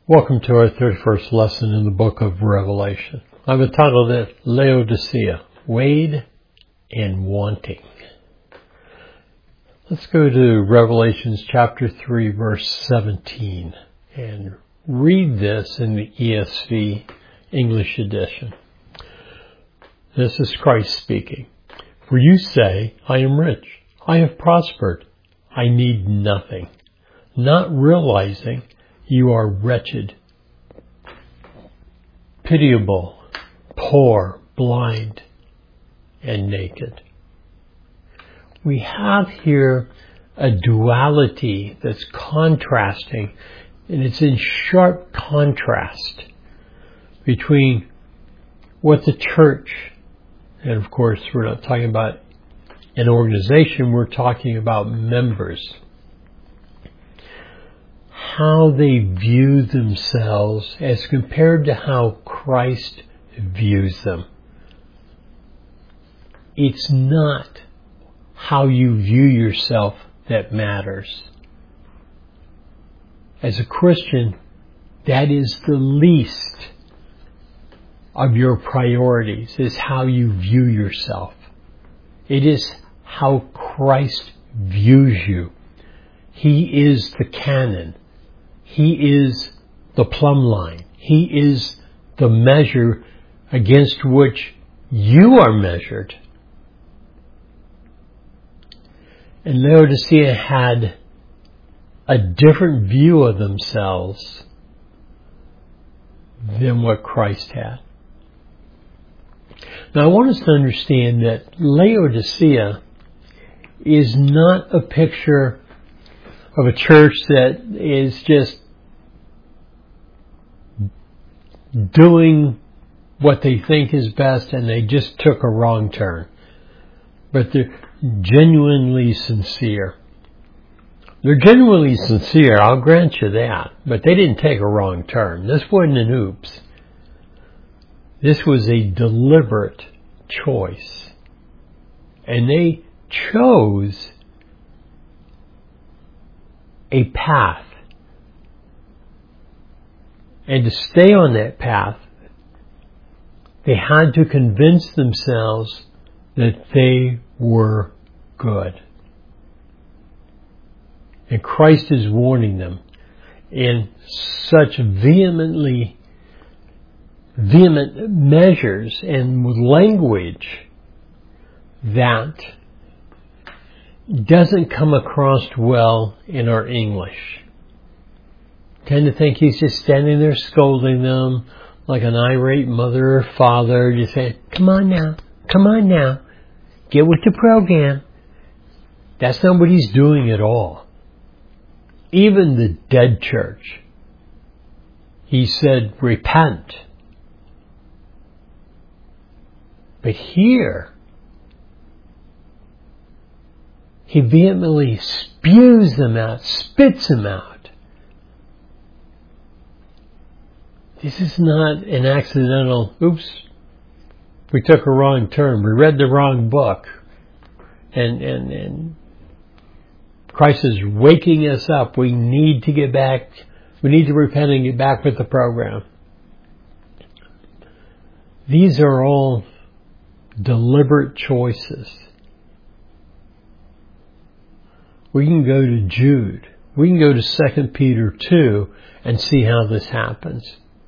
Welcome to our 31st lesson in the book of Revelation. I've entitled it Laodicea, Weighed and Wanting. Let's go to Revelations chapter 3 verse 17 and read this in the ESV English edition. This is Christ speaking. For you say, I am rich, I have prospered, I need nothing, not realizing you are wretched, pitiable, poor, blind, and naked. We have here a duality that's contrasting, and it's in sharp contrast between what the church, and of course we're not talking about an organization, we're talking about members, how they view themselves as compared to how Christ views them. It's not how you view yourself that matters. As a Christian, that is the least of your priorities, is how you view yourself. It is how Christ views you. He is the canon. He is the plumb line. He is the measure against which you are measured. And Laodicea had a different view of themselves than what Christ had. Now I want us to understand that Laodicea is not a picture of a church that is just doing what they think is best and they just took a wrong turn. But they're genuinely sincere. They're genuinely sincere, I'll grant you that. But they didn't take a wrong turn. This wasn't an oops. This was a deliberate choice. And they chose a path. And to stay on that path, they had to convince themselves that they were good. And Christ is warning them in such vehement measures and with language that doesn't come across well in our English. Tend to think he's just standing there scolding them like an irate mother or father, just saying, come on now, get with the program. That's not what he's doing at all. Even the dead church, he said, repent. But here, he vehemently spews them out, spits them out. This is not an accidental, oops, we took a wrong turn, we read the wrong book. And Christ is waking us up. We need to get back, we need to repent and get back with the program. These are all deliberate choices. We can go to Jude. We can go to 2 Peter 2 and see how this happens.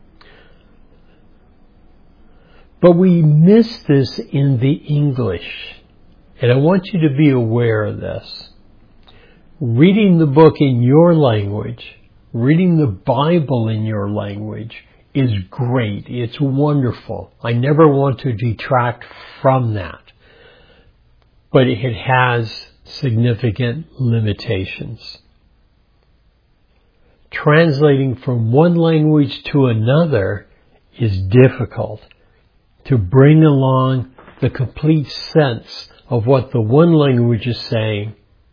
But we miss this in the English. And I want you to be aware of this. Reading the book in your language, reading the Bible in your language is great. It's wonderful. I never want to detract from that. But it has significant limitations. Translating from one language to another is difficult. To bring along the complete sense of what the one language is saying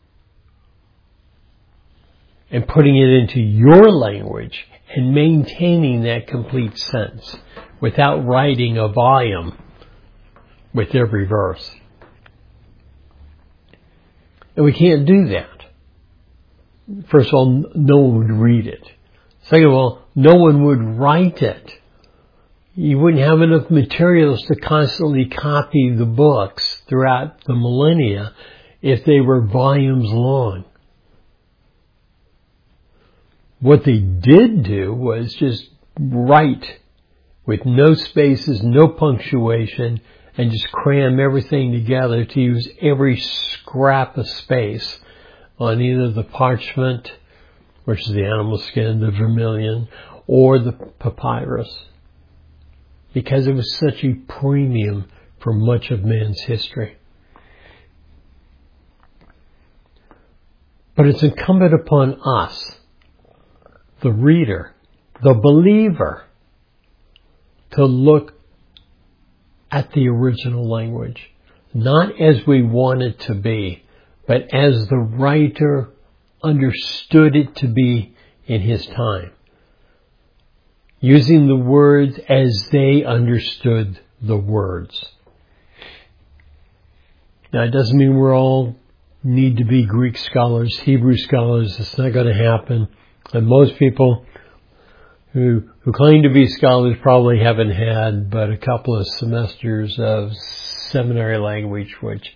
and putting it into your language and maintaining that complete sense without writing a volume with every verse. And we can't do that. First of all, no one would read it. Second of all, no one would write it. You wouldn't have enough materials to constantly copy the books throughout the millennia if they were volumes long. What they did do was just write with no spaces, no punctuation, and just cram everything together to use every scrap of space on either the parchment, which is the animal skin, the vermilion, or the papyrus, because it was such a premium for much of man's history. But it's incumbent upon us, the reader, the believer, to look at the original language, not as we want it to be, but as the writer understood it to be in his time, using the words as they understood the words. Now, it doesn't mean we're all need to be Greek scholars, Hebrew scholars. It's not going to happen. And most people who claim to be scholars probably haven't had but a couple of semesters of seminary language, which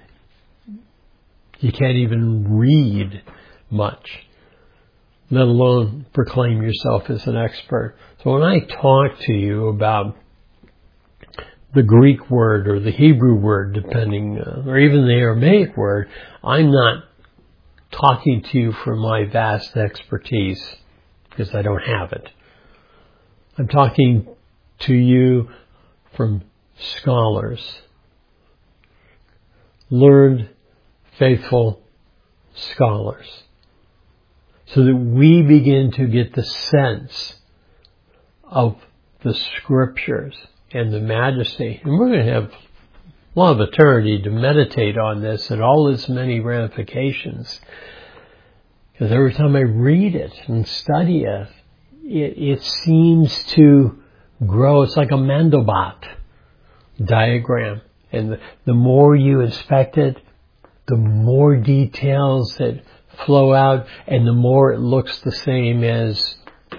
you can't even read much, let alone proclaim yourself as an expert. So when I talk to you about the Greek word or the Hebrew word, depending, or even the Aramaic word, I'm not talking to you for my vast expertise, because I don't have it. I'm talking to you from scholars, learned, faithful scholars, so that we begin to get the sense of the scriptures and the majesty. And we're going to have a lot of eternity to meditate on this and all its many ramifications. Because every time I read it and study it, it seems to grow. It's like a Mandelbrot diagram. And the more you inspect it, the more details that flow out, and the more it looks the same as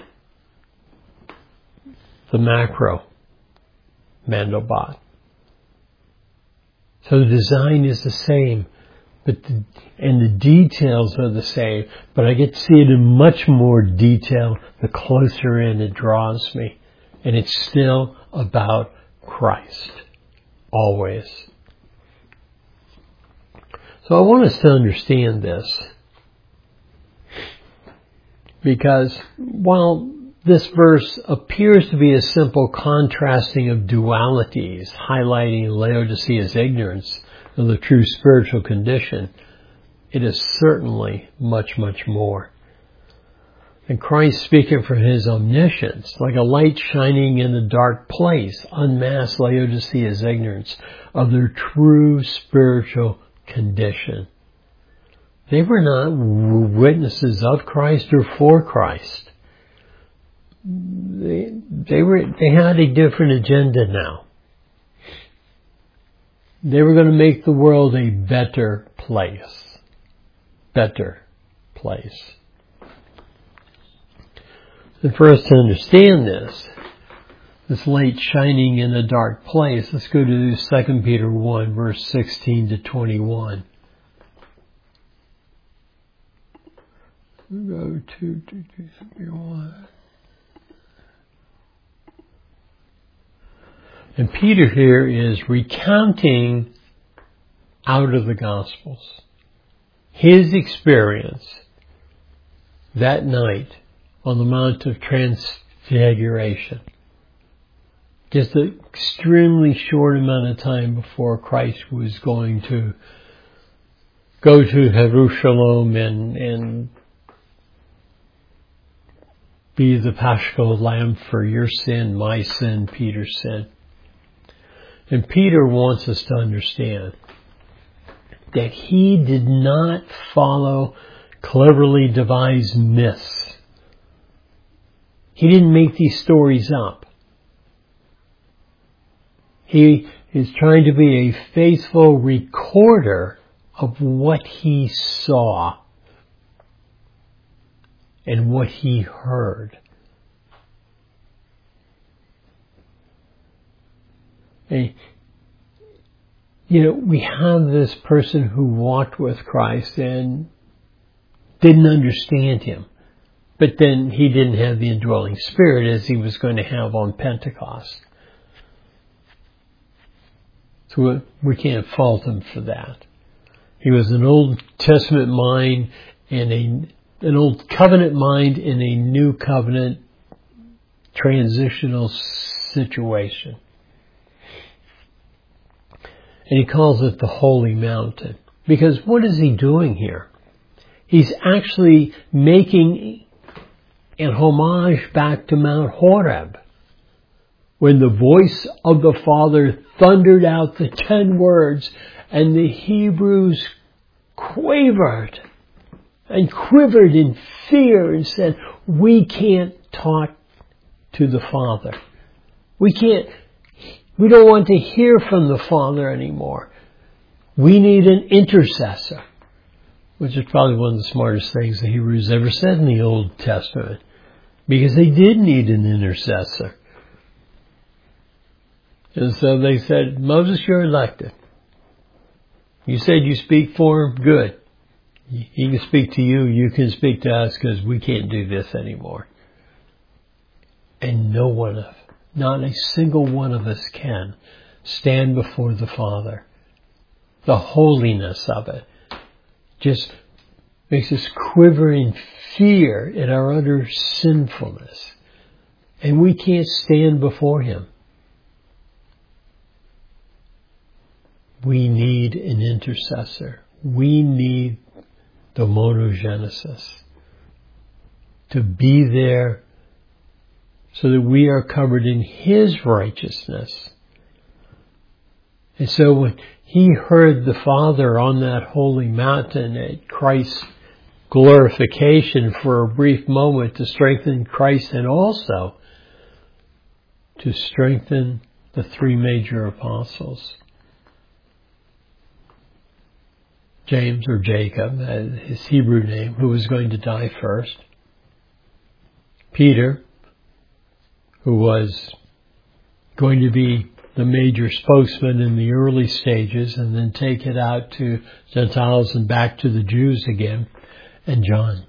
the macro Mandelbrot. So the design is the same, and the details are the same, but I get to see it in much more detail the closer in it draws me. And it's still about Christ. Always. So I want us to understand this, because while this verse appears to be a simple contrasting of dualities, highlighting Laodicea's ignorance of the true spiritual condition, it is certainly much, much more. And Christ, speaking from his omniscience, like a light shining in a dark place, unmasked Laodicea's ignorance of their true spiritual condition. They were not witnesses of Christ or for Christ. They had a different agenda now. They were going to make the world a better place. Better place. And for us to understand this light shining in a dark place, let's go to 2 Peter 1, verse 16 to 21. Go to 2 Peter 1. And Peter here is recounting out of the Gospels his experience that night on the Mount of Transfiguration. Just an extremely short amount of time before Christ was going to go to Jerusalem and be the Paschal Lamb for your sin, my sin, Peter's sin. And Peter wants us to understand that he did not follow cleverly devised myths. He didn't make these stories up. He is trying to be a faithful recorder of what he saw and what he heard. And, we have this person who walked with Christ and didn't understand him. But then he didn't have the indwelling Spirit as he was going to have on Pentecost. So we can't fault him for that. He was an Old Testament mind and an Old Covenant mind in a New Covenant transitional situation. And he calls it the Holy Mountain. Because what is he doing here? He's actually making an homage back to Mount Horeb, when the voice of the Father thundered out the 10 words, and the Hebrews quavered and quivered in fear and said, we can't talk to the Father. We don't want to hear from the Father anymore. We need an intercessor. Which is probably one of the smartest things the Hebrews ever said in the Old Testament. Because they did need an intercessor. And so they said, Moses, you're elected. You said you speak for him? Good. He can speak to you, you can speak to us, because we can't do this anymore. And not a single one of us can stand before the Father. The holiness of it just makes us quiver in fear at our utter sinfulness. And we can't stand before him. We need an intercessor. We need the monogenesis to be there so that we are covered in his righteousness. And so when he heard the Father on that holy mountain at Christ's glorification for a brief moment to strengthen Christ and also to strengthen the 3 major apostles. James, or Jacob, his Hebrew name, who was going to die first. Peter, who was going to be the major spokesman in the early stages and then take it out to Gentiles and back to the Jews again. And John,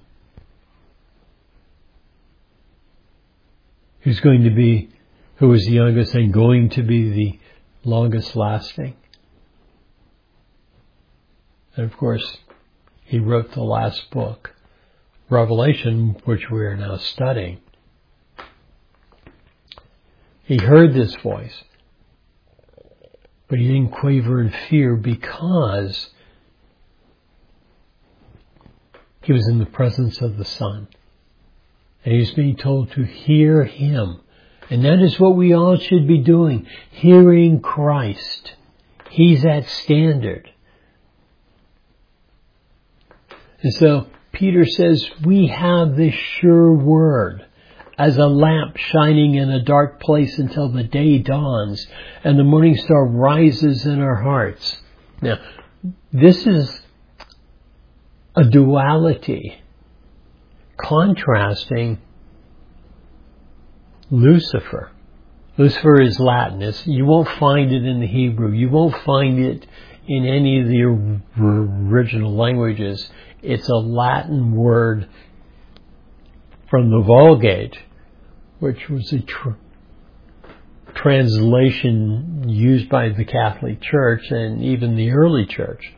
who was the youngest and going to be the longest lasting. And of course, he wrote the last book, Revelation, which we are now studying. He heard this voice, but he didn't quaver in fear because he was in the presence of the Son. And he was being told to hear him. And that is what we all should be doing, hearing Christ. He's that standard. And so Peter says, we have this sure word as a lamp shining in a dark place until the day dawns and the morning star rises in our hearts. Now, this is a duality contrasting Lucifer. Lucifer is Latin. You won't find it in the Hebrew. You won't find it in any of the original languages. It's a Latin word from the Vulgate, which was a translation used by the Catholic Church and even the early church.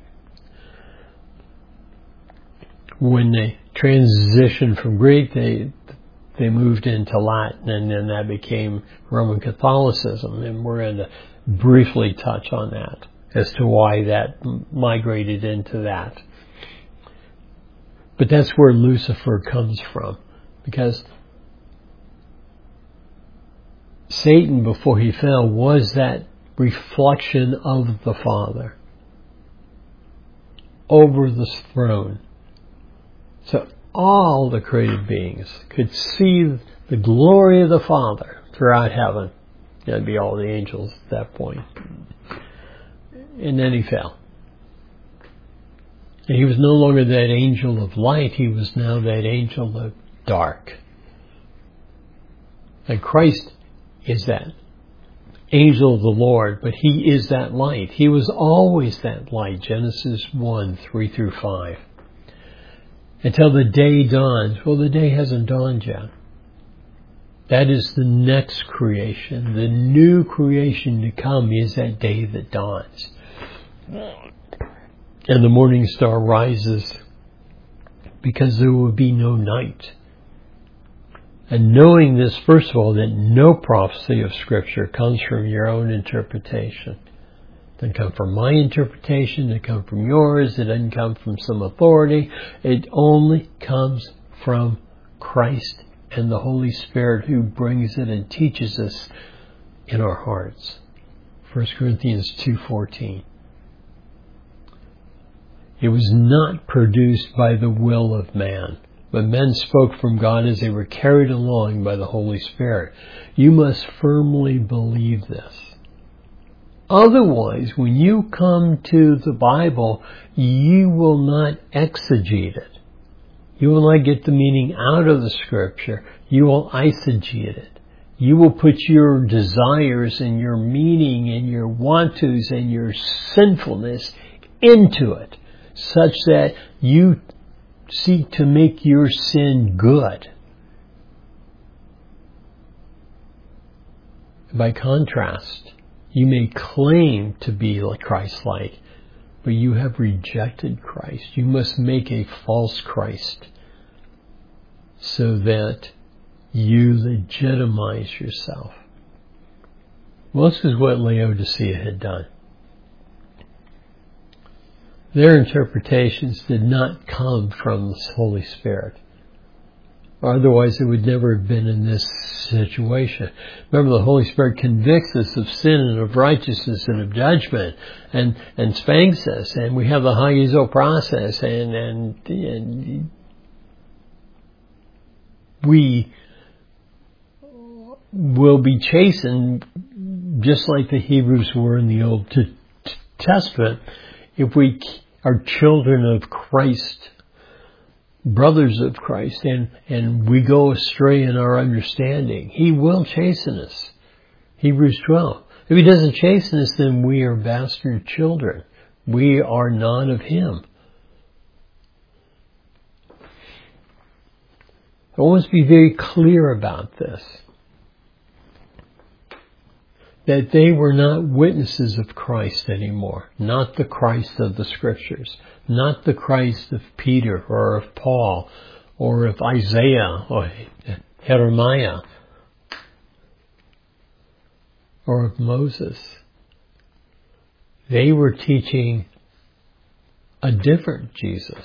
When they transitioned from Greek, they moved into Latin, and then that became Roman Catholicism, and we're going to briefly touch on that as to why that migrated into that. But that's where Lucifer comes from, because Satan, before he fell, was that reflection of the Father over the throne. So all the created beings could see the glory of the Father throughout heaven. That'd be all the angels at that point. And then he fell. And he was no longer that angel of light. He was now that angel of dark. And Christ is that angel of the Lord, but he is that light. He was always that light. Genesis 1, 3 through 5. Until the day dawns. Well, the day hasn't dawned yet. That is the next creation. The new creation to come is that day that dawns. And the morning star rises because there will be no night. And knowing this, first of all, that no prophecy of Scripture comes from your own interpretation. It doesn't come from my interpretation. It doesn't come from yours. It doesn't come from some authority. It only comes from Christ and the Holy Spirit who brings it and teaches us in our hearts. 1 Corinthians 2:14. It was not produced by the will of man, but men spoke from God as they were carried along by the Holy Spirit. You must firmly believe this. Otherwise, when you come to the Bible, you will not exegete it. You will not get the meaning out of the Scripture. You will eisegete it. You will put your desires and your meaning and your want-tos and your sinfulness into it, such that you seek to make your sin good. By contrast, you may claim to be like Christ-like, but you have rejected Christ. You must make a false Christ so that you legitimize yourself. Well, this is what Laodicea had done. Their interpretations did not come from the Holy Spirit. Otherwise, they would never have been in this situation. Remember, the Holy Spirit convicts us of sin and of righteousness and of judgment and spanks us. And we have the hagizo process and we will be chastened just like the Hebrews were in the Old Testament if we are children of Christ, brothers of Christ, and we go astray in our understanding. He will chasten us. Hebrews 12. If He doesn't chasten us, then we are bastard children. We are not of Him. I want to be very clear about this. That they were not witnesses of Christ anymore. Not the Christ of the Scriptures. Not the Christ of Peter or of Paul or of Isaiah or Jeremiah or of Moses. They were teaching a different Jesus.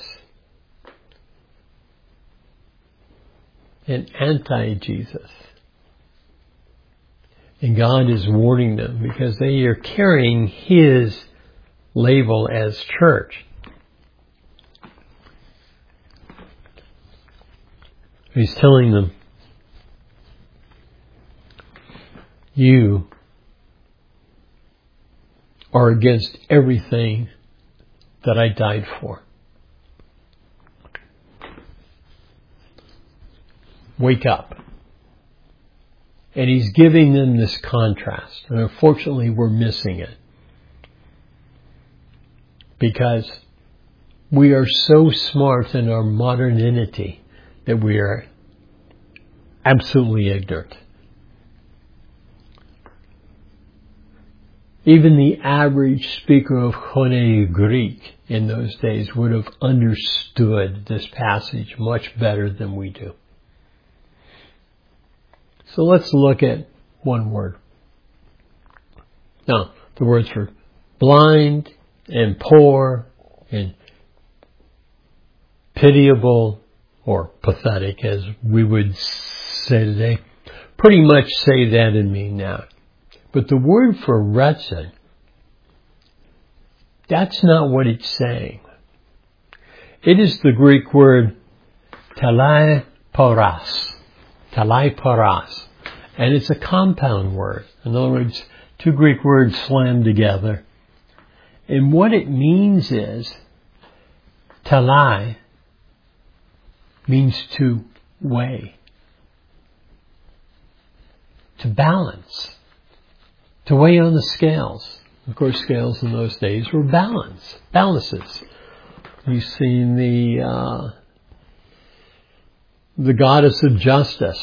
An anti-Jesus. And God is warning them because they are carrying His label as church. He's telling them, you are against everything that I died for. Wake up. And He's giving them this contrast. And unfortunately, we're missing it. Because we are so smart in our modernity that we are absolutely ignorant. Even the average speaker of Koine Greek in those days would have understood this passage much better than we do. So let's look at one word. Now, the words for blind and poor and pitiable or pathetic, as we would say today, pretty much say that and mean that. But the word for wretched, that's not what it's saying. It is the Greek word talaiporas. Talaiporas. And it's a compound word. In other words, two Greek words slammed together. And what it means is, talai means to weigh, to balance. to weigh on the scales. Of course, scales in those days were balances. You've seen the goddess of justice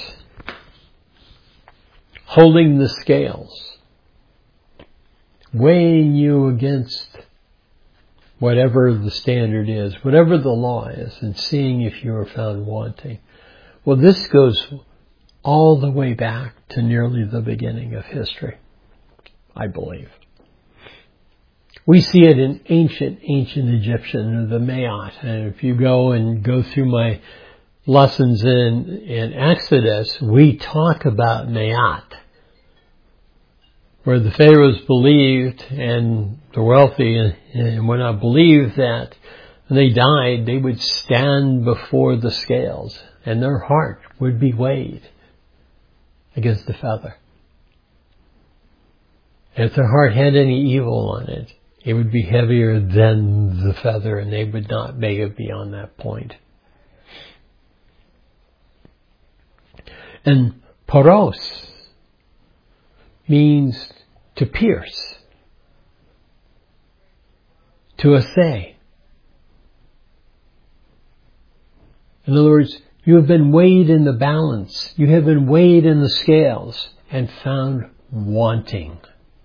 holding the scales, weighing you against whatever the standard is, whatever the law is, and seeing if you are found wanting. Well, this goes all the way back to nearly the beginning of history, I believe. We see it in ancient Egyptian, the Maat. And if you go through my lessons in Exodus, we talk about Maat, where the pharaohs believed, and the wealthy and whatnot believed, that when they died, they would stand before the scales, and their heart would be weighed against the feather. And if their heart had any evil on it, it would be heavier than the feather, and they would not make it beyond that point. And poros means to pierce, to assay. In other words, you have been weighed in the balance. You have been weighed in the scales and found wanting.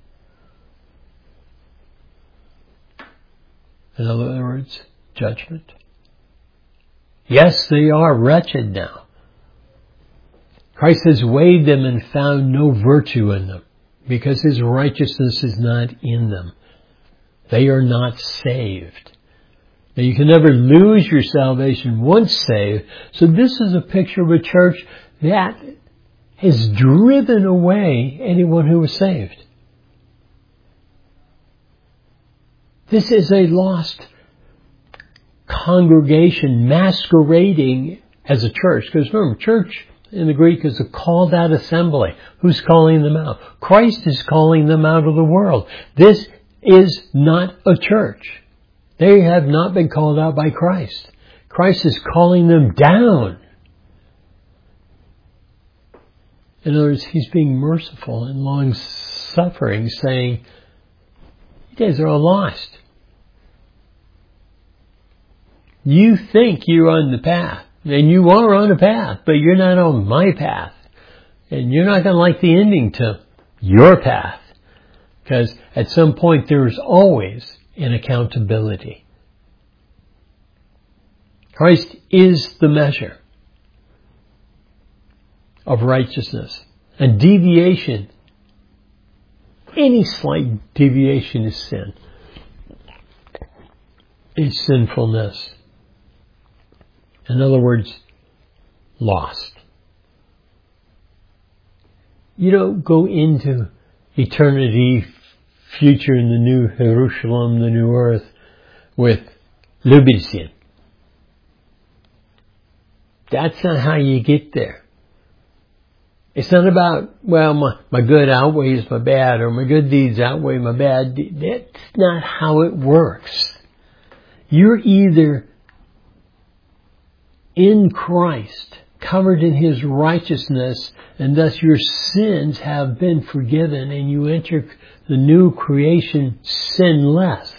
In other words, judgment. Yes, they are wretched now. Christ has weighed them and found no virtue in them, because His righteousness is not in them. They are not saved. Now, you can never lose your salvation once saved. So this is a picture of a church that has driven away anyone who was saved. This is a lost congregation masquerading as a church. Because remember, church in the Greek is a called out assembly. Who's calling them out? Christ is calling them out of the world. This is not a church. They have not been called out by Christ. Christ is calling them down. In other words, He's being merciful and long-suffering, saying, you guys are all lost. You think you're on the path, and you are on a path, but you're not on my path. And you're not going to like the ending to your path, because at some point there is always an accountability. Christ is the measure of righteousness. A deviation, any slight deviation is sin. Is sinfulness. In other words, lost. You don't go into eternity, future in the new Jerusalem, the new earth, with Lubitsin. That's not how you get there. It's not about, well, my good outweighs my bad, or my good deeds outweigh my bad deeds. That's not how it works. You're either in Christ, covered in His righteousness, and thus your sins have been forgiven, and you enter the new creation sinless.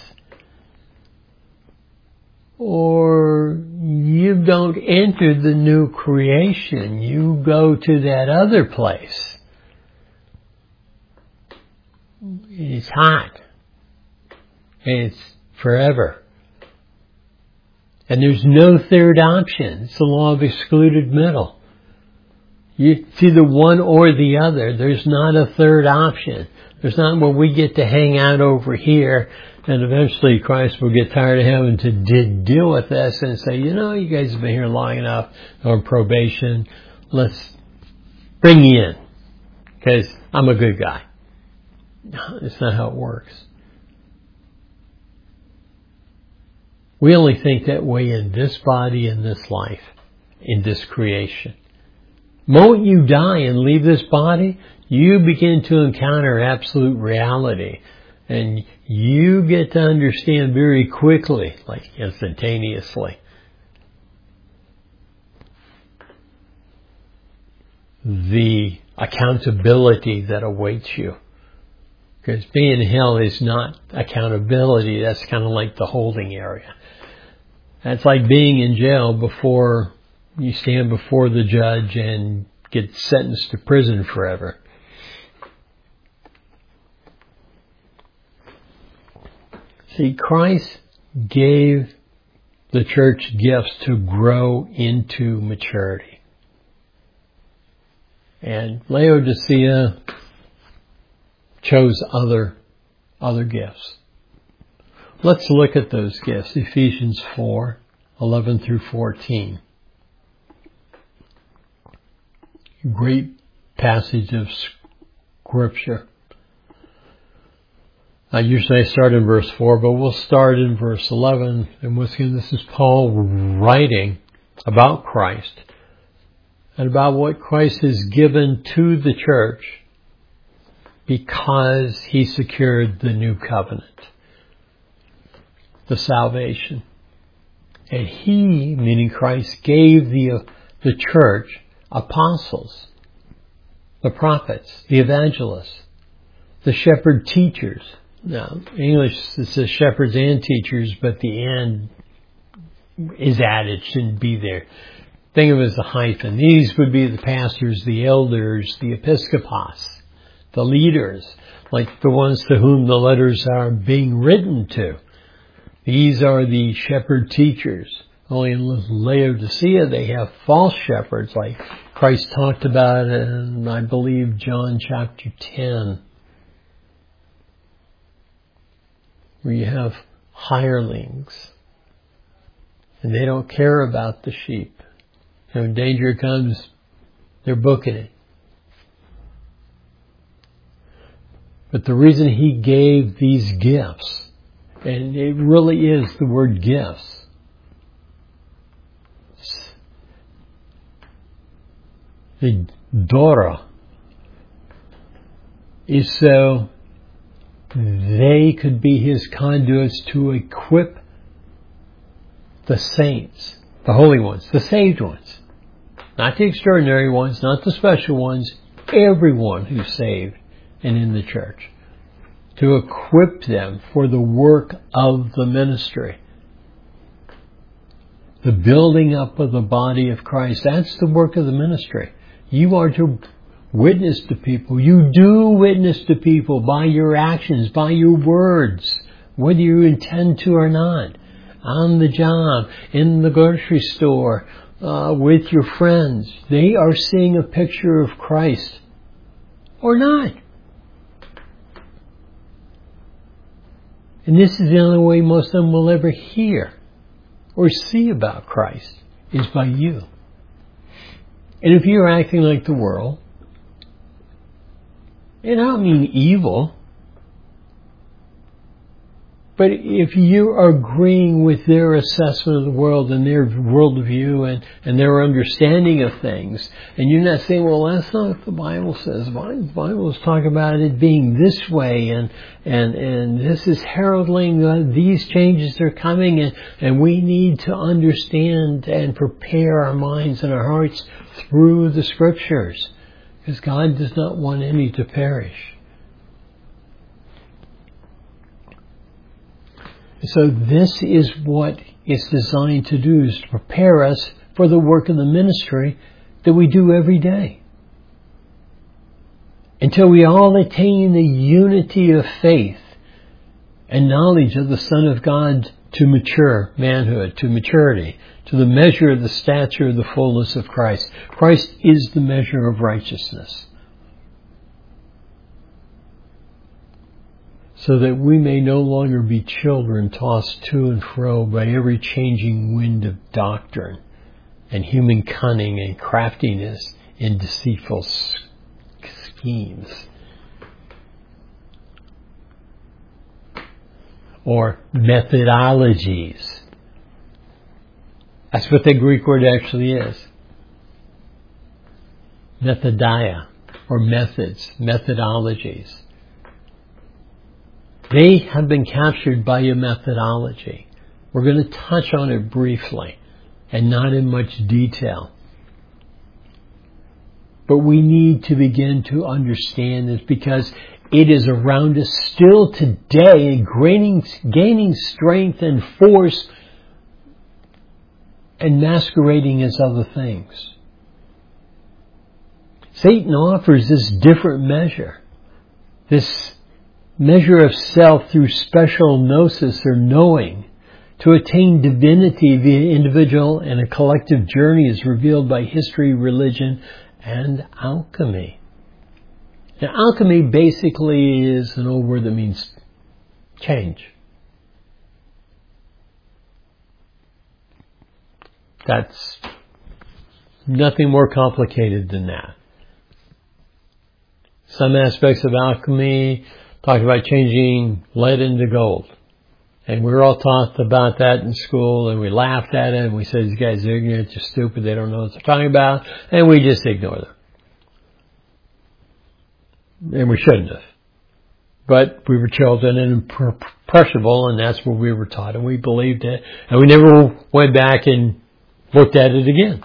Or you don't enter the new creation. You go to that other place. It's hot. And it's forever. And there's no third option. It's the law of excluded middle. It's either one or the other. There's not a third option. There's not, well, we get to hang out over here, and eventually Christ will get tired of having to deal with us and say, you know, you guys have been here long enough on probation. Let's bring you in, because I'm a good guy. No, that's not how it works. We only think that way in this body, in this life, in this creation. The moment you die and leave this body, you begin to encounter absolute reality. And you get to understand very quickly, like instantaneously, the accountability that awaits you. Because being in hell is not accountability. That's kind of like the holding area. That's like being in jail before you stand before the judge and get sentenced to prison forever. See, Christ gave the church gifts to grow into maturity. And Laodicea chose other gifts. Let's look at those gifts. Ephesians 4:11 through 14. Great passage of Scripture. Usually I start in verse 4, but we'll start in verse 11. And once again, this is Paul writing about Christ and about what Christ has given to the church because he secured the new covenant, the salvation. And he, meaning Christ, gave the church apostles, the prophets, the evangelists, the shepherd teachers. Now, in English it says shepherds and teachers, but the and is added, shouldn't be there. Think of it as a hyphen. These would be the pastors, the elders, the episcopos, the leaders, like the ones to whom the letters are being written to. These are the shepherd teachers. Only in Laodicea they have false shepherds, like Christ talked about in, I believe, John chapter 10. Where you have hirelings. And they don't care about the sheep. And when danger comes, they're booking it. But the reason he gave these gifts, and it really is the word gifts, the Dora, is so they could be his conduits to equip the saints, the holy ones, the saved ones. Not the extraordinary ones, not the special ones, everyone who's saved and in the church. To equip them for the work of the ministry. The building up of the body of Christ. That's the work of the ministry. You are to witness to people. You do witness to people by your actions, by your words, whether you intend to or not. On the job, in the grocery store, with your friends. They are seeing a picture of Christ. Or not. And this is the only way most of them will ever hear or see about Christ, is by you. And if you're acting like the world, and I don't mean evil, but if you are agreeing with their assessment of the world and their worldview and their understanding of things, and you're not saying, well, that's not what the Bible says. The Bible is talking about it being this way, and this is heralding that these changes are coming, and we need to understand and prepare our minds and our hearts through the Scriptures, because God does not want any to perish. So this is what it's designed to do, is to prepare us for the work of the ministry that we do every day. Until we all attain the unity of faith and knowledge of the Son of God to mature manhood, to maturity, to the measure of the stature of the fullness of Christ. Christ is the measure of righteousness. So that we may no longer be children tossed to and fro by every changing wind of doctrine and human cunning and craftiness in deceitful schemes. Or methodologies. That's what the Greek word actually is. Methodia, or methods, methodologies. They have been captured by a methodology. We're going to touch on it briefly and not in much detail. But we need to begin to understand this, because It is around us still today, gaining strength and force and masquerading as other things. Satan offers this different measure, this measure of self through special gnosis or knowing. To attain divinity, the individual and a collective journey is revealed by history, religion, and alchemy. Now, alchemy basically is an old word that means change. That's nothing more complicated than that. Some aspects of alchemy talk about changing lead into gold. And we were all taught about that in school, and we laughed at it, and we said, these guys are ignorant, they're stupid, they don't know what they're talking about, and we just ignore them. And we shouldn't have. But we were children and impressionable, and that's what we were taught, and we believed it, and we never went back and looked at it again.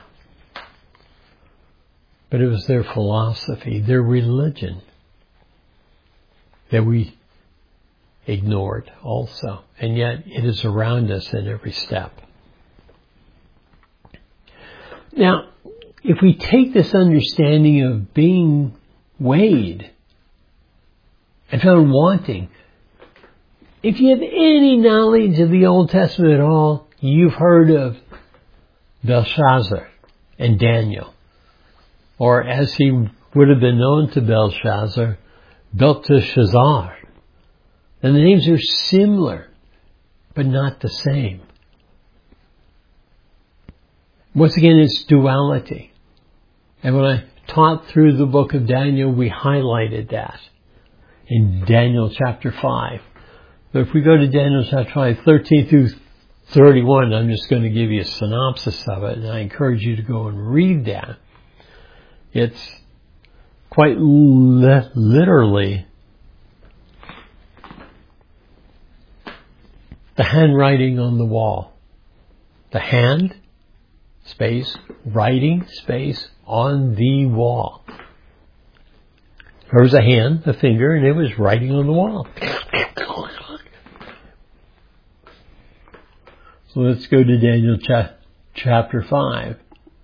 But it was their philosophy, their religion, that we ignored also. And yet it is around us in every step. Now, if we take this understanding of being weighed and found wanting, if you have any knowledge of the Old Testament at all, you've heard of Belshazzar and Daniel. Or as he would have been known to Belshazzar, Belteshazzar. And the names are similar, but not the same. Once again, it's duality. And when I taught through the book of Daniel, we highlighted that in Daniel chapter 5. But if we go to Daniel chapter 5, 13 through 31, I'm just going to give you a synopsis of it, and I encourage you to go and read that. It's quite literally the handwriting on the wall. The hand, space, writing, space, on the wall. There was a hand, a finger, and it was writing on the wall. So let's go to Daniel chapter 5.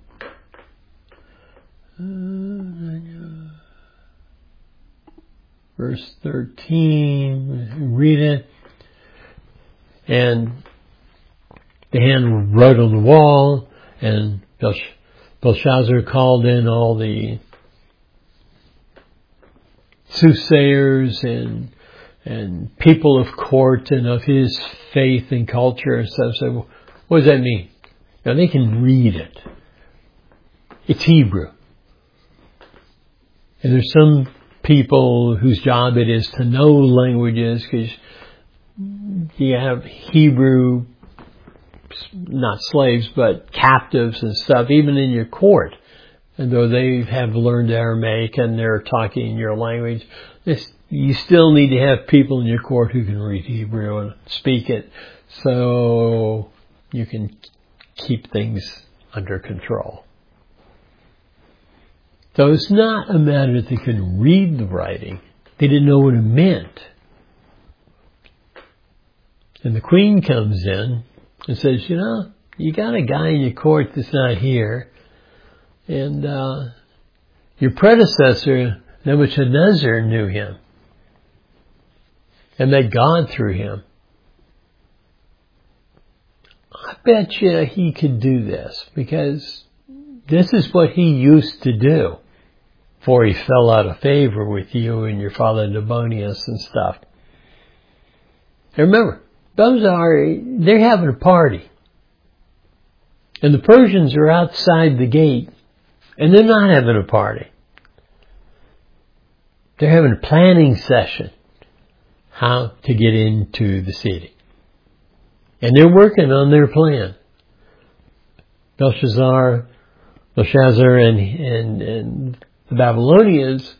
Verse 13, read it. And the hand wrote on the wall, and Belshazzar called in all the soothsayers and people of court and of his faith and culture and stuff. So what does that mean? Now they can read it. It's Hebrew. And there's some people whose job it is to know languages, because you have Hebrew, not slaves, but captives and stuff, even in your court. And though they have learned Aramaic and they're talking your language, you still need to have people in your court who can read Hebrew and speak it, so you can keep things under control. So it's not a matter that they could read the writing. They didn't know what it meant. And the queen comes in and says, you got a guy in your court that's not here. And your predecessor, Nebuchadnezzar, knew him. And met God through him. I bet you he could do this, because this is what he used to do before he fell out of favor with you and your father Nabonius and stuff. And remember, they're having a party. And the Persians are outside the gate, and they're not having a party. They're having a planning session, how to get into the city. And they're working on their plan. Belshazzar and the Babylonians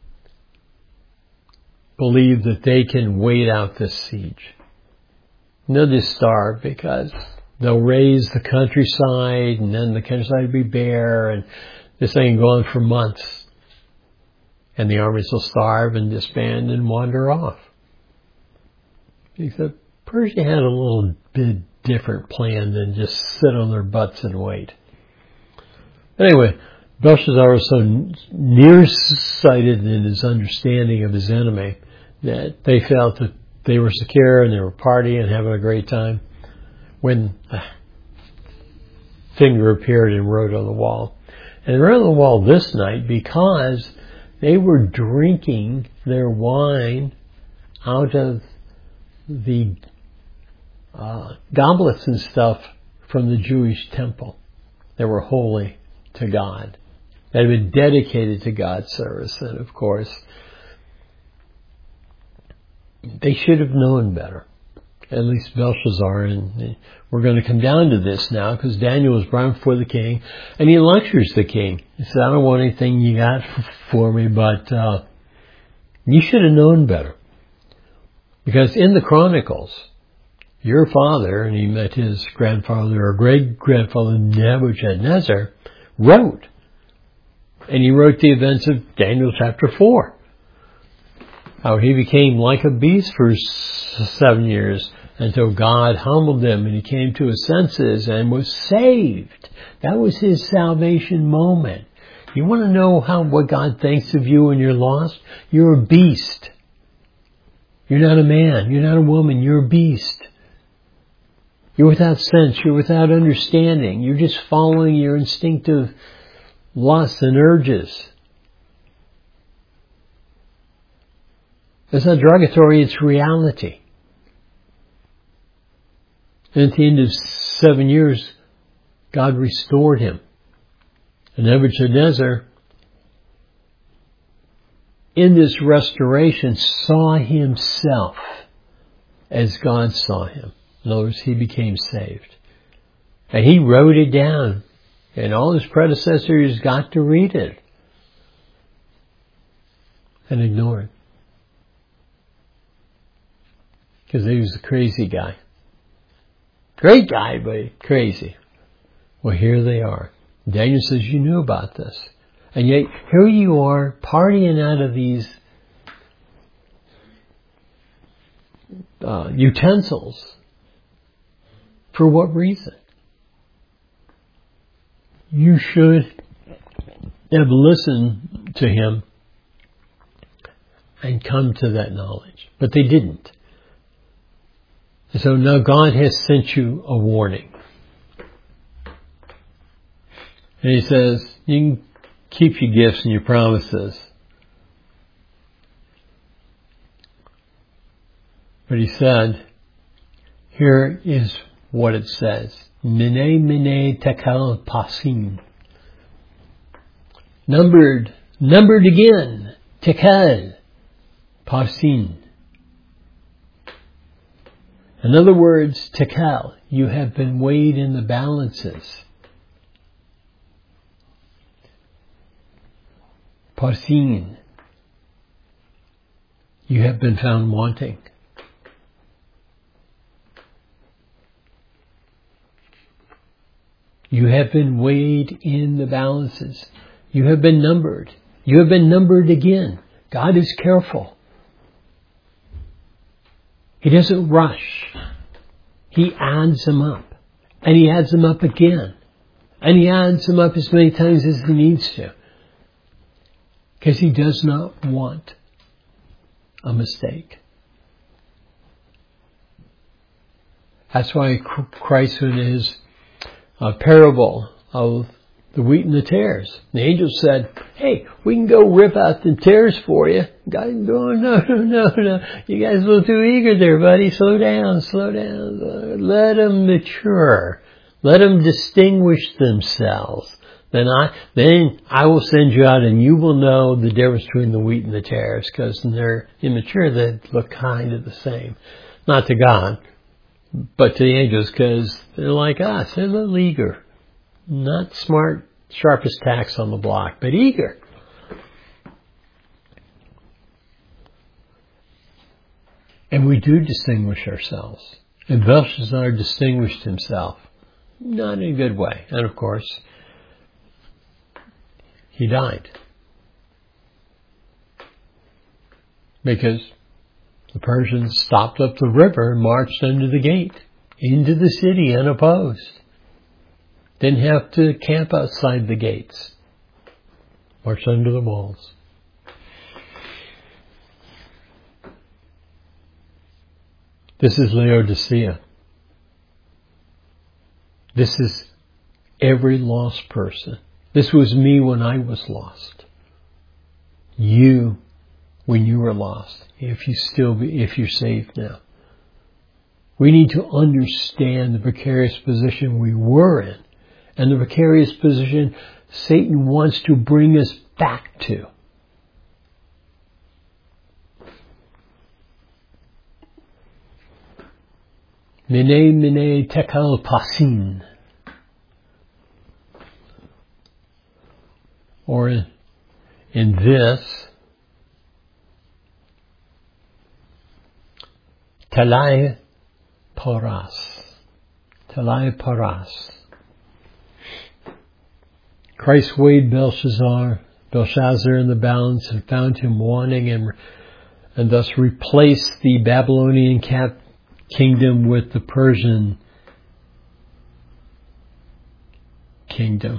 believe that they can wait out this siege. And they'll just starve, because they'll raise the countryside, and then the countryside will be bare, and this thing go on for months. and the armies will starve and disband and wander off. Except Persia had a little bit different plan than just sit on their butts and wait. Anyway, Belshazzar was so nearsighted in his understanding of his enemy that they felt that they were secure and they were partying and having a great time when a finger appeared and wrote on the wall. And it wrote on the wall this night because they were drinking their wine out of the goblets and stuff from the Jewish temple that were holy to God, that had been dedicated to God's service. And of course, they should have known better, at least Belshazzar. And we're going to come down to this now because Daniel was brought before the king and he lectures the king. He said, I don't want anything you got for me, but you should have known better. Because in the Chronicles, your father, and he met his grandfather or great-grandfather Nebuchadnezzar, wrote. And he wrote the events of Daniel chapter 4. How he became like a beast for 7 years until God humbled him and he came to his senses and was saved. That was his salvation moment. You want to know what God thinks of you when you're lost? You're a beast. You're not a man. You're not a woman. You're a beast. You're without sense. You're without understanding. You're just following your instinctive lusts and urges. It's not derogatory. It's reality. And at the end of 7 years, God restored him. And Nebuchadnezzar, in this restoration, saw himself as God saw him. In other words, he became saved. And he wrote it down. And all his predecessors got to read it. And ignore it. Because he was a crazy guy. Great guy, but crazy. Well, here they are. Daniel says, you knew about this. And yet, here you are, partying out of these utensils. For what reason? You should have listened to him and come to that knowledge. But they didn't. And so now God has sent you a warning. And he says, you can keep your gifts and your promises. But he said, here is what it says. Mene, mene, tekel, pasim. Numbered again. Tekel, pasim. In other words, tekel, you have been weighed in the balances. Pasim, you have been found wanting. You have been weighed in the balances. You have been numbered. You have been numbered again. God is careful. He doesn't rush. He adds them up. And he adds them up again. And he adds them up as many times as he needs to. Because he does not want a mistake. That's why Christ, in his parable of the wheat and the tares, the angel said, hey, we can go rip out the tares for you. God, no. You guys a little too eager there, buddy. Slow down. Let them mature. Let them distinguish themselves. Then I will send you out and you will know the difference between the wheat and the tares, because when they're immature, they look kind of the same. Not to God, but to the angels, because they're like us. They're a little eager. Not smart, sharpest tacks on the block, but eager. And we do distinguish ourselves. And Belshazzar distinguished himself. Not in a good way. And of course, he died. because the Persians stopped up the river and marched under the gate into the city unopposed. Didn't have to camp outside the gates. Marched under the walls. This is Laodicea. This is every lost person. This was me when I was lost. You, when you were lost. If you're saved now. We need to understand the precarious position we were in and the precarious position Satan wants to bring us back to. Mene tekel pasin. Or in this, talai paras. Talai paras. Christ weighed Belshazzar in the balance and found him wanting and thus replaced the Babylonian kingdom with the Persian kingdom.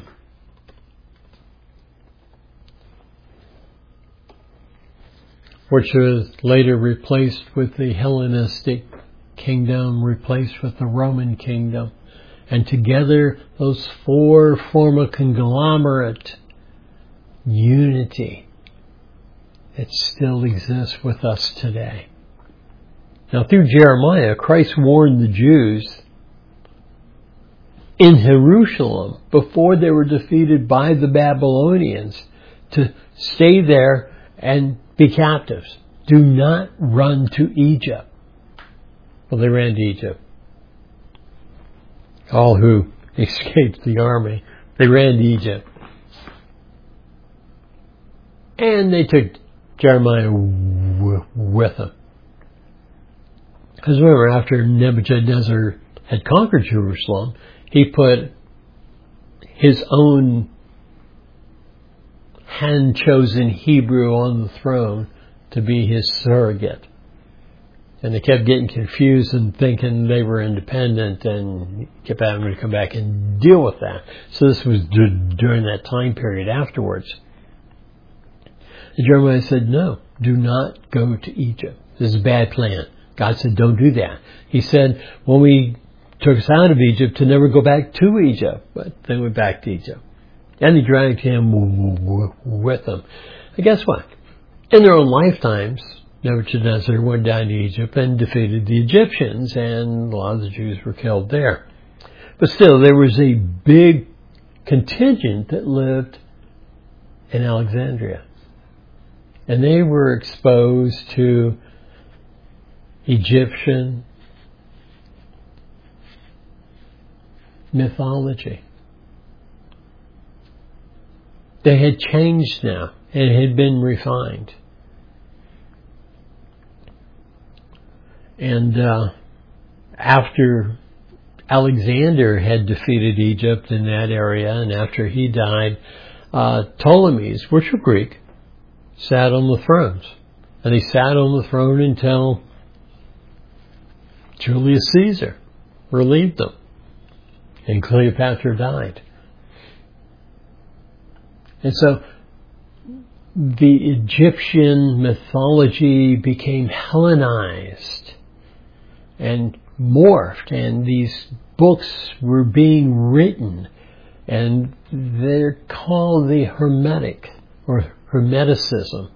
Which was later replaced with the Hellenistic kingdom, replaced with the Roman kingdom. And together, those four form a conglomerate unity that still exists with us today. Now, through Jeremiah, Christ warned the Jews in Jerusalem, before they were defeated by the Babylonians, to stay there and be captives. Do not run to Egypt. Well, they ran to Egypt. All who escaped the army, they ran to Egypt. And they took Jeremiah with them. Because remember, after Nebuchadnezzar had conquered Jerusalem, he put his own hand-chosen Hebrew on the throne to be his surrogate. And they kept getting confused and thinking they were independent and kept having to come back and deal with that. So this was during that time period afterwards. And Jeremiah said, no, do not go to Egypt. This is a bad plan. God said, don't do that. He said, when we took us out of Egypt, to never go back to Egypt. But they went back to Egypt. And they dragged him with them. And guess what? In their own lifetimes, Nebuchadnezzar went down to Egypt and defeated the Egyptians, and a lot of the Jews were killed there. But still, there was a big contingent that lived in Alexandria. And they were exposed to Egyptian mythology. They had changed now. It had been refined. And after Alexander had defeated Egypt in that area, and after he died, Ptolemies, which were Greek, sat on the thrones. And he sat on the throne until Julius Caesar relieved them. And Cleopatra died. And so the Egyptian mythology became Hellenized and morphed, and these books were being written, and they're called the Hermetic or Hermeticism.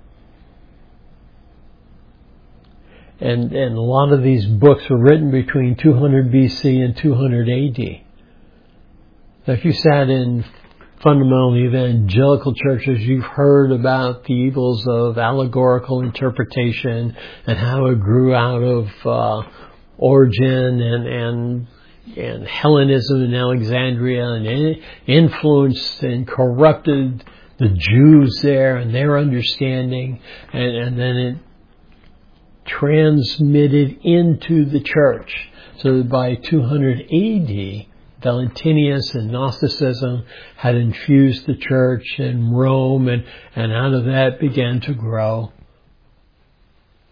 And a lot of these books were written between 200 BC and 200 AD. Now, if you sat in fundamental evangelical churches, you've heard about the evils of allegorical interpretation and how it grew out of Origen and Hellenism in Alexandria, and it influenced and corrupted the Jews there and their understanding, and then it transmitted into the church. So that by 200 AD, Valentinius and Gnosticism had infused the church in Rome, and out of that began to grow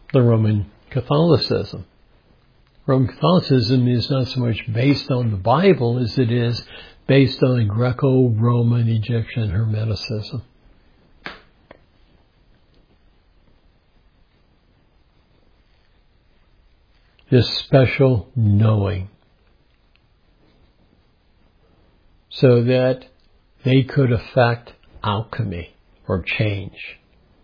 the Roman Catholicism. Roman Catholicism is not so much based on the Bible as it is based on Greco-Roman Egyptian Hermeticism. This special knowing, so that they could affect alchemy or change.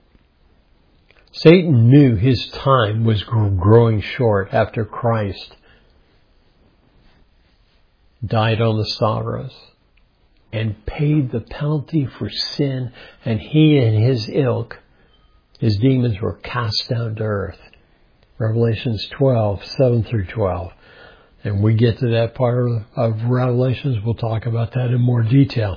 Satan knew his time was growing short after Christ died on the Stavros and paid the penalty for sin, and he and his ilk, his demons, were cast down to earth. Revelations 12, 7 through 12. And we get to that part of Revelations, we'll talk about that in more detail.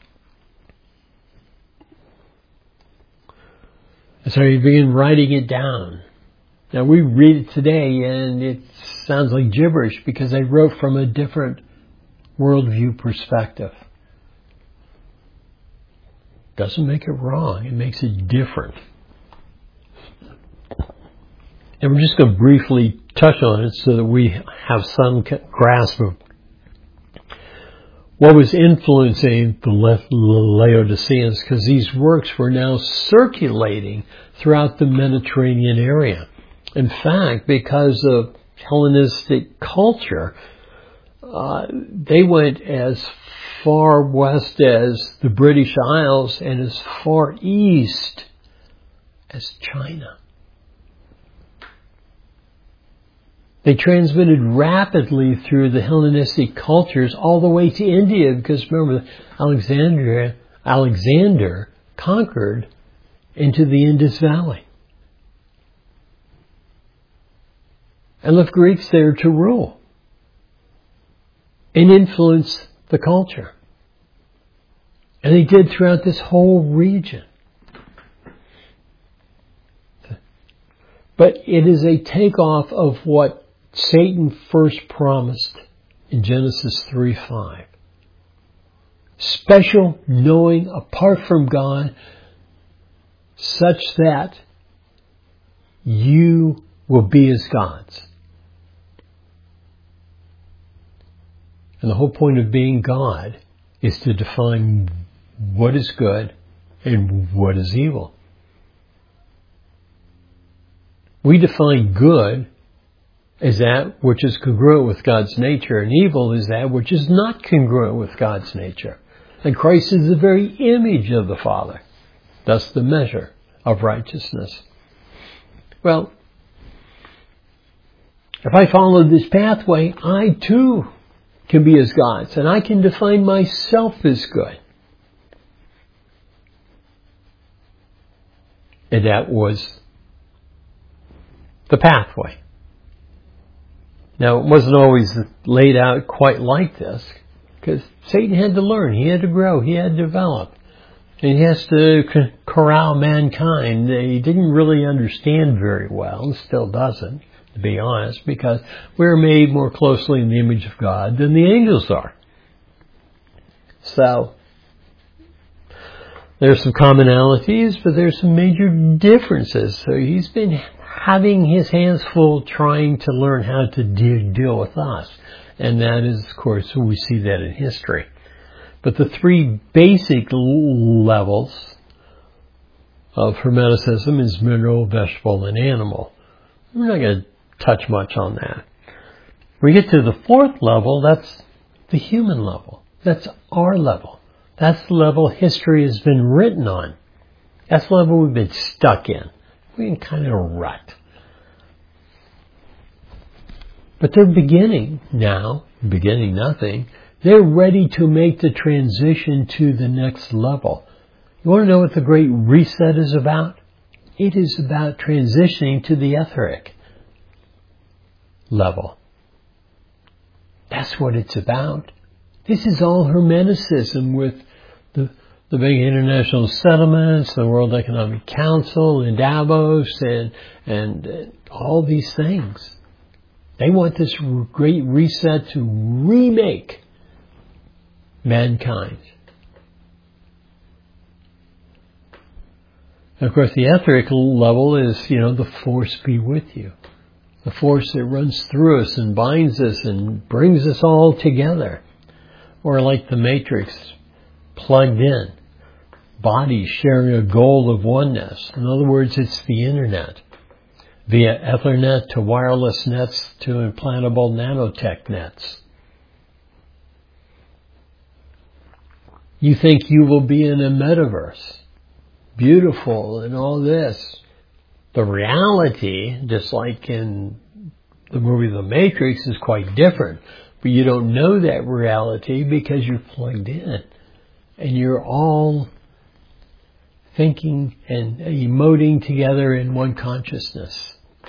And so he began writing it down. Now we read it today and it sounds like gibberish because they wrote from a different worldview perspective. Doesn't make it wrong, it makes it different. And we're just going to briefly touch on it so that we have some grasp of what was influencing the Laodiceans, because these works were now circulating throughout the Mediterranean area. In fact, because of Hellenistic culture, they went as far west as the British Isles and as far east as China. They transmitted rapidly through the Hellenistic cultures all the way to India, because remember, Alexander conquered into the Indus Valley and left Greeks there to rule and influence the culture. And they did throughout this whole region. But it is a takeoff of what Satan first promised in Genesis 3:5. Special knowing apart from God, such that you will be as gods. And the whole point of being God is to define what is good and what is evil. We define good as that which is congruent with God's nature, and evil is that which is not congruent with God's nature. And Christ is the very image of the Father, thus the measure of righteousness. Well, if I follow this pathway, I too can be as gods, and I can define myself as good. And that was the pathway. Now, it wasn't always laid out quite like this, because Satan had to learn, he had to grow, he had to develop. And he has to corral mankind. He didn't really understand very well, and still doesn't, to be honest, because we're made more closely in the image of God than the angels are. So, there's some commonalities, but there's some major differences. So he's been having his hands full trying to learn how to deal with us. And that is, of course, we see that in history. But the three basic levels of Hermeticism is mineral, vegetable, and animal. We're not going to touch much on that. When we get to the fourth level, that's the human level. That's our level. That's the level history has been written on. That's the level we've been stuck in. We're in kind of a rut. But they're beginning nothing. They're ready to make the transition to the next level. You want to know what the Great Reset is about? It is about transitioning to the etheric level. That's what it's about. This is all Hermeticism with the big international settlements, the World Economic Council, and Davos, and all these things. They want this great reset to remake mankind. And of course, the etheric level is, the force be with you. The force that runs through us and binds us and brings us all together. Or like the Matrix, plugged in. Bodies sharing a goal of oneness. In other words, it's the internet. Via Ethernet to wireless nets to implantable nanotech nets. You think you will be in a metaverse. Beautiful and all this. The reality, just like in the movie The Matrix, is quite different. But you don't know that reality because you're plugged in. And you're all thinking and emoting together in one consciousness.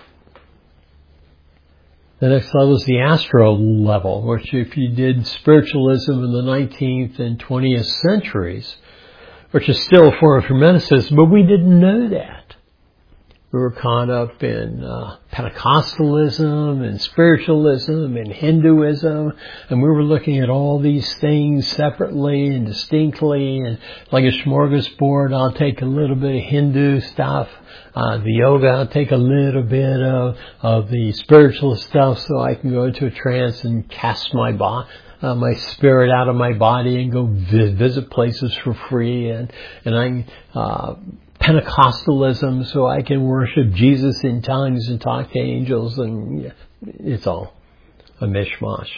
The next level is the astral level, which if you did spiritualism in the 19th and 20th centuries, which is still a form of Hermeticism, but we didn't know that. We were caught up in Pentecostalism and spiritualism and Hinduism, and we were looking at all these things separately and distinctly, and like a smorgasbord, I'll take a little bit of Hindu stuff, the yoga, I'll take a little bit of the spiritual stuff so I can go into a trance and cast my spirit out of my body and go visit places for free, and I Pentecostalism so I can worship Jesus in tongues and talk to angels, and it's all a mishmash.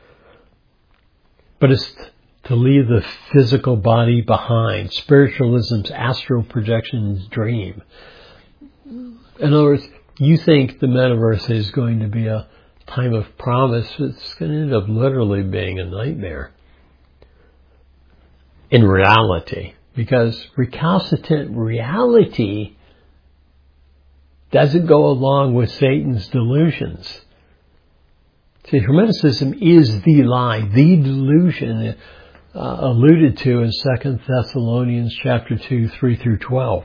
But it's to leave the physical body behind. Spiritualism's astral projection's dream. In other words, you think the metaverse is going to be a time of promise. It's going to end up literally being a nightmare. In reality. Because recalcitrant reality doesn't go along with Satan's delusions. See, Hermeticism is the lie, the delusion alluded to in 2 Thessalonians chapter 2, 3 through 12.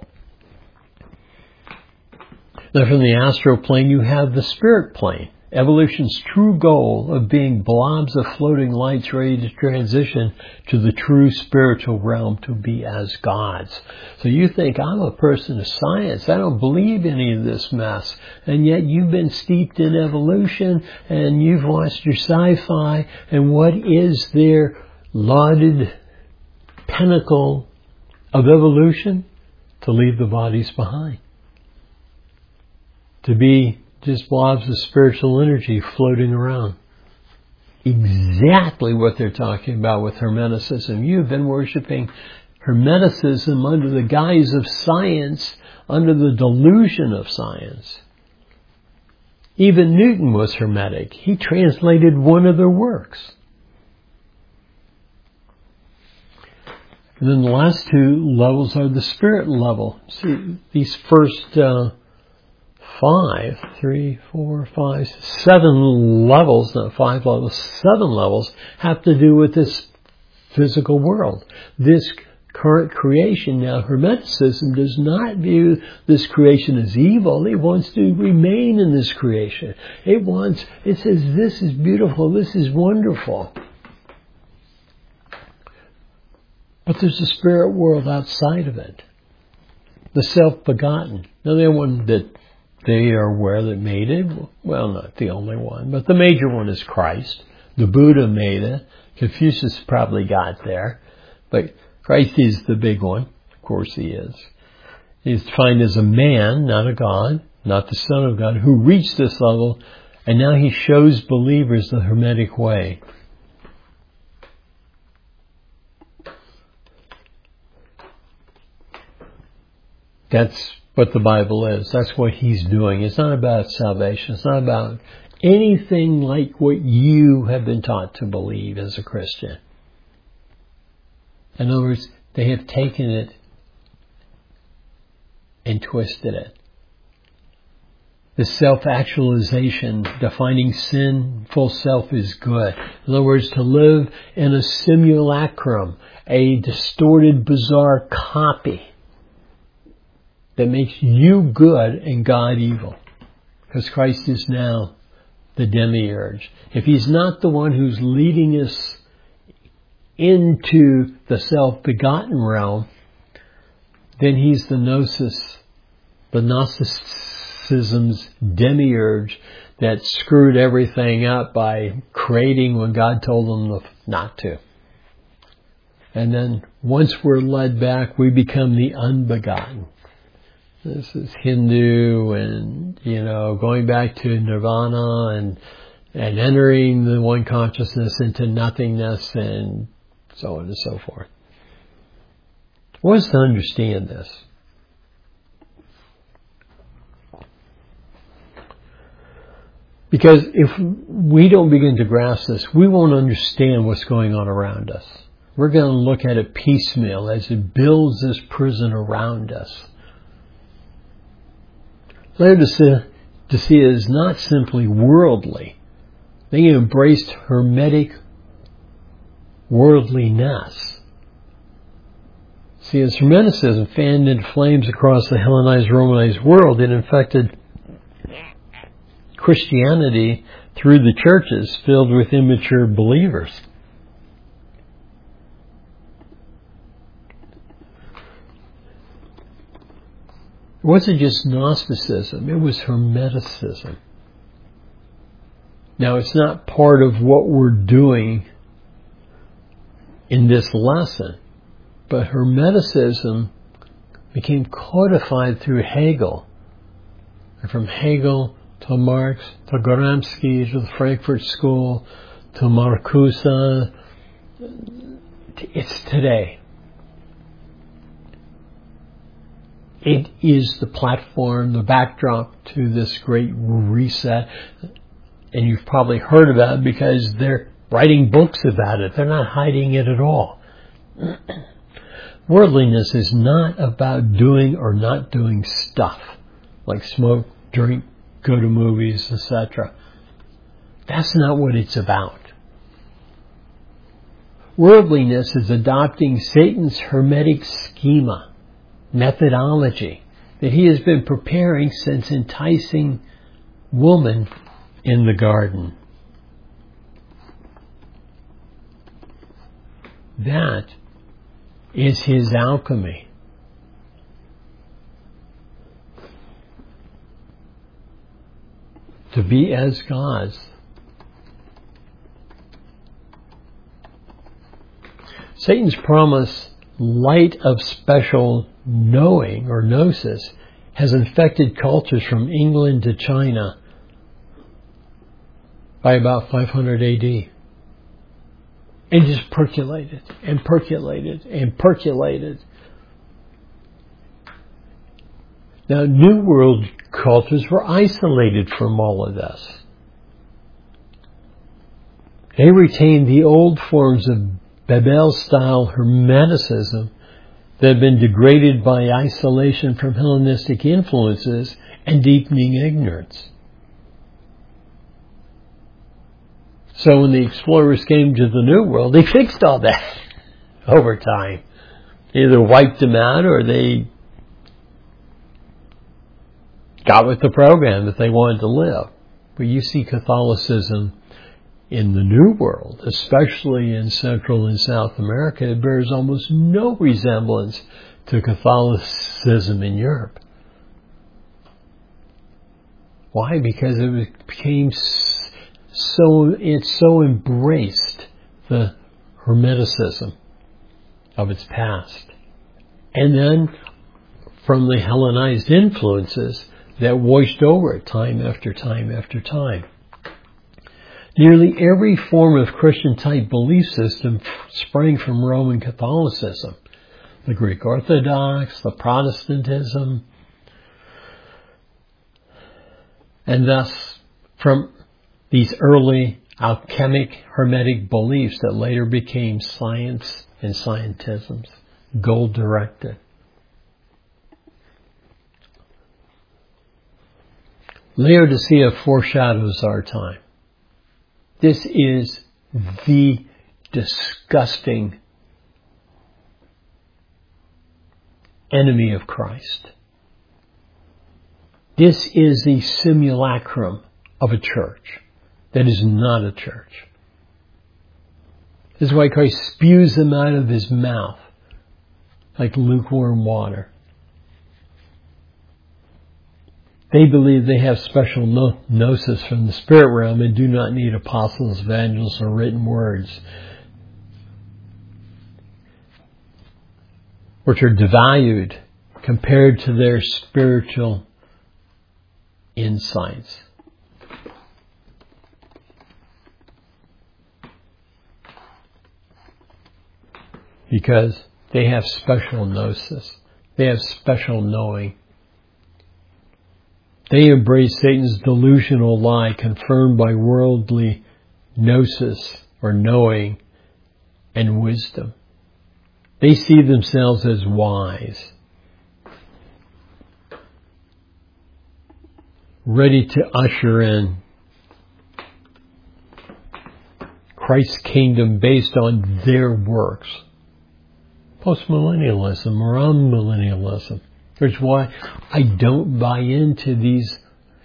Now from the astral plane you have the spirit plane. Evolution's true goal of being blobs of floating lights ready to transition to the true spiritual realm to be as gods. So you think, I'm a person of science. I don't believe any of this mess. And yet you've been steeped in evolution and you've watched your sci-fi. And what is their lauded pinnacle of evolution? To leave the bodies behind. To be just blobs of spiritual energy floating around. Exactly what they're talking about with Hermeticism. You've been worshiping Hermeticism under the guise of science, under the delusion of science. Even Newton was Hermetic. He translated one of their works. And then the last two levels are the spirit level. See, these first 7 levels, not 5 levels, 7 levels have to do with this physical world. This current creation. Now, Hermeticism does not view this creation as evil. It wants to remain in this creation. It says, this is beautiful, this is wonderful. But there's a spirit world outside of it. The self-begotten. Now, the one that they are aware that made it, well, not the only one, but the major one is Christ. The Buddha made it. Confucius probably got there. But Christ is the big one. Of course he is. He's defined as a man, not a God, not the Son of God, who reached this level, and now he shows believers the Hermetic way. That's what the Bible is. That's what he's doing. It's not about salvation. It's not about anything like what you have been taught to believe as a Christian. In other words, they have taken it and twisted it. The self-actualization, defining sinful self is good. In other words, to live in a simulacrum, a distorted, bizarre copy that makes you good and God evil. Because Christ is now the demiurge. If he's not the one who's leading us into the self-begotten realm, then he's the gnosis, the Gnosticism's demiurge that screwed everything up by creating when God told them not to. And then once we're led back, we become the unbegotten. This is Hindu and, going back to nirvana and entering the one consciousness into nothingness and so on and so forth. I want us to understand this. Because if we don't begin to grasp this, we won't understand what's going on around us. We're going to look at it piecemeal as it builds this prison around us. Laodicea is not simply worldly. They embraced Hermetic worldliness. See, as Hermeticism fanned into flames across the Hellenized, Romanized world, it infected Christianity through the churches filled with immature believers. It wasn't just Gnosticism, it was Hermeticism. Now, it's not part of what we're doing in this lesson, but Hermeticism became codified through Hegel. And from Hegel to Marx, to Gramsci, to the Frankfurt School, to Marcuse, it's today. It is the platform, the backdrop to this great reset. And you've probably heard about it because they're writing books about it. They're not hiding it at all. Worldliness is not about doing or not doing stuff like smoke, drink, go to movies, etc. That's not what it's about. Worldliness is adopting Satan's hermetic schema, methodology that he has been preparing since enticing woman in the garden. That is his alchemy. To be as gods. Satan's promise, light of special knowing or gnosis, has infected cultures from England to China by about 500 AD. And just percolated and percolated and percolated. Now, New World cultures were isolated from all of this. They retained the old forms of Babel-style Hermeticism that had been degraded by isolation from Hellenistic influences and deepening ignorance. So when the explorers came to the New World, they fixed all that over time. They either wiped them out or they got with the program that they wanted to live. But you see Catholicism in the New World, especially in Central and South America, it bears almost no resemblance to Catholicism in Europe. Why? Because it became it so embraced the Hermeticism of its past. And then from the Hellenized influences that washed over it time after time after time. Nearly every form of Christian-type belief system sprang from Roman Catholicism. The Greek Orthodox, the Protestantism, and thus from these early alchemic hermetic beliefs that later became science and scientisms, goal-directed. Laodicea foreshadows our time. This is the disgusting enemy of Christ. This is the simulacrum of a church that is not a church. This is why Christ spews them out of his mouth like lukewarm water. They believe they have special gnosis from the spirit realm and do not need apostles, evangelists, or written words, which are devalued compared to their spiritual insights. Because they have special gnosis. They have special knowing. They embrace Satan's delusional lie confirmed by worldly gnosis or knowing and wisdom. They see themselves as wise, ready to usher in Christ's kingdom based on their works. Postmillennialism or unmillennialism. Which is why I don't buy into these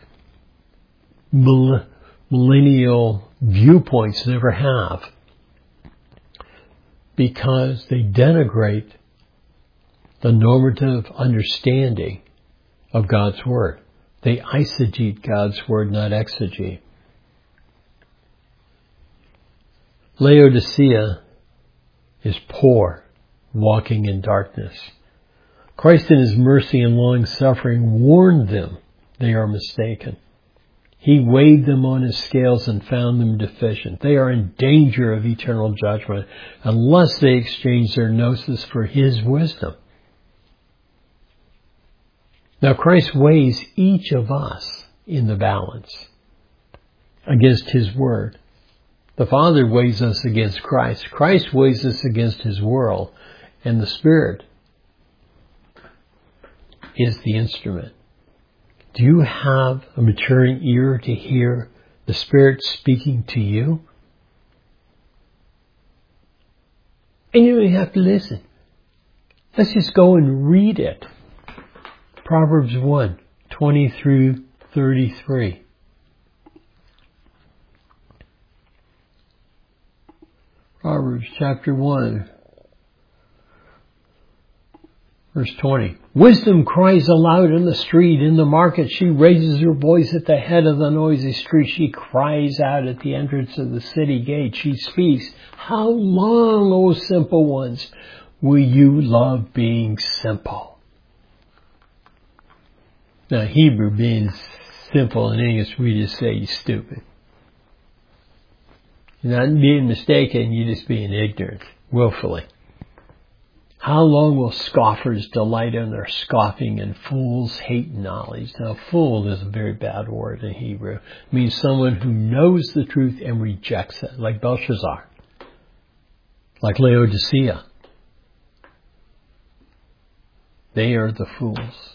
millennial viewpoints, never have. Because they denigrate the normative understanding of God's Word. They eisegete God's Word, not exegete. Laodicea is poor, walking in darkness. Christ in His mercy and long-suffering warned them they are mistaken. He weighed them on His scales and found them deficient. They are in danger of eternal judgment unless they exchange their gnosis for His wisdom. Now Christ weighs each of us in the balance against His Word. The Father weighs us against Christ. Christ weighs us against His world. And the Spirit is the instrument. Do you have a maturing ear to hear the Spirit speaking to you? And you don't even have to listen. Let's just go and read it. Proverbs 1, 20 through 33. Proverbs chapter 1, verse 20. Wisdom cries aloud in the street, in the market. She raises her voice at the head of the noisy street. She cries out at the entrance of the city gate. She speaks, how long, O simple ones, will you love being simple? Now, Hebrew being simple, in English we just say you're stupid. You're not being mistaken, you're just being ignorant, willfully. How long will scoffers delight in their scoffing and fools hate knowledge? Now, fool is a very bad word in Hebrew. It means someone who knows the truth and rejects it, like Belshazzar, like Laodicea. They are the fools.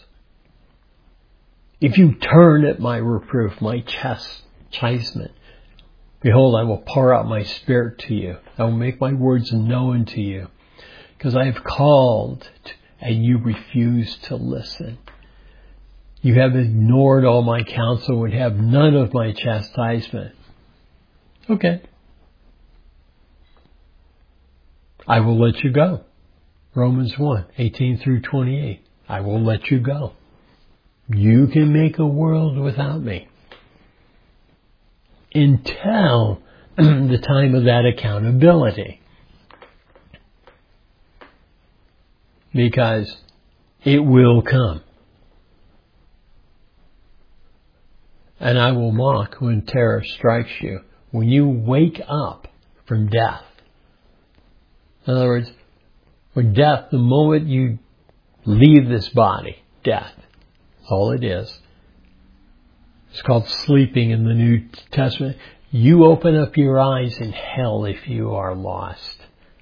If you turn at my reproof, my chastisement, behold, I will pour out my Spirit to you. I will make my words known to you. Because I have called and you refuse to listen. You have ignored all my counsel, would have none of my chastisement. Okay. I will let you go. Romans 1, 18 through 28. I will let you go. You can make a world without me. Until the time of that accountability. Because it will come. And I will mock when terror strikes you. When you wake up from death. In other words, when death, the moment you leave this body, death. That's all it is. It's called sleeping in the New Testament. You open up your eyes in hell if you are lost.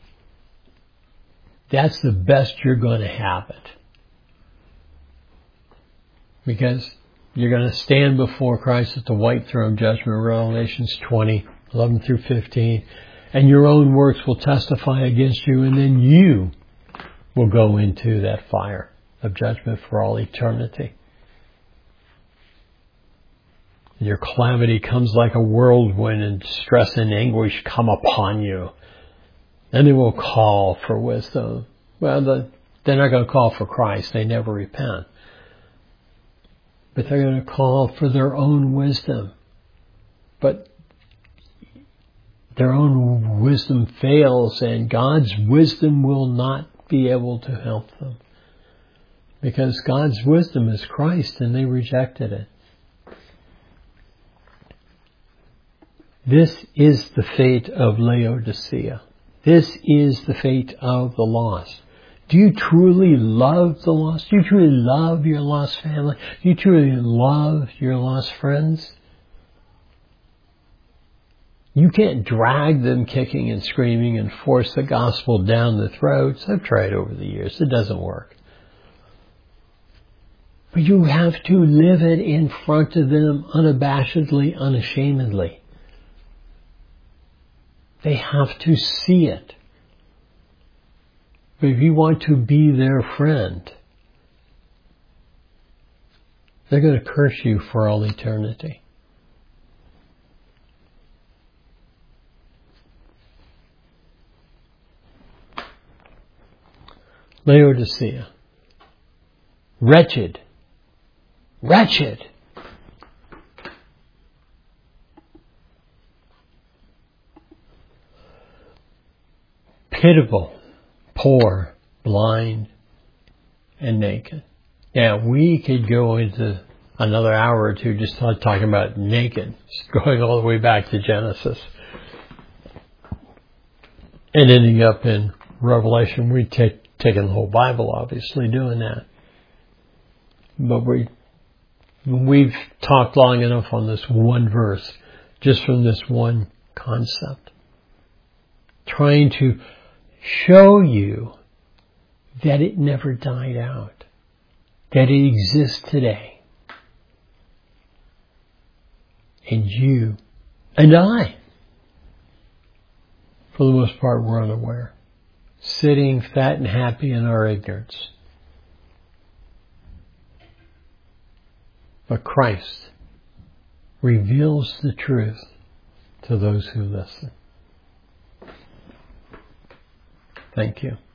That's the best you're going to have it. Because you're going to stand before Christ at the white throne judgment, Revelations 20, 11 through 15, and your own works will testify against you, and then you will go into that fire of judgment for all eternity. Your calamity comes like a whirlwind, and stress and anguish come upon you. And they will call for wisdom. Well, they're not going to call for Christ. They never repent. But they're going to call for their own wisdom. But their own wisdom fails, and God's wisdom will not be able to help them. Because God's wisdom is Christ, and they rejected it. This is the fate of Laodicea. This is the fate of the lost. Do you truly love the lost? Do you truly love your lost family? Do you truly love your lost friends? You can't drag them kicking and screaming and force the gospel down their throats. I've tried over the years. It doesn't work. But you have to live it in front of them unabashedly, unashamedly. They have to see it. But if you want to be their friend, they're going to curse you for all eternity. Laodicea. Wretched. Wretched. Pitiable, poor, blind, and naked. Now, we could go into another hour or two just talking about naked, going all the way back to Genesis, and ending up in Revelation. We've taken the whole Bible, obviously, doing that. But we've talked long enough on this one verse, just from this one concept, trying to show you that it never died out, that it exists today. And you and I, for the most part, were unaware, sitting fat and happy in our ignorance. But Christ reveals the truth to those who listen. Thank you.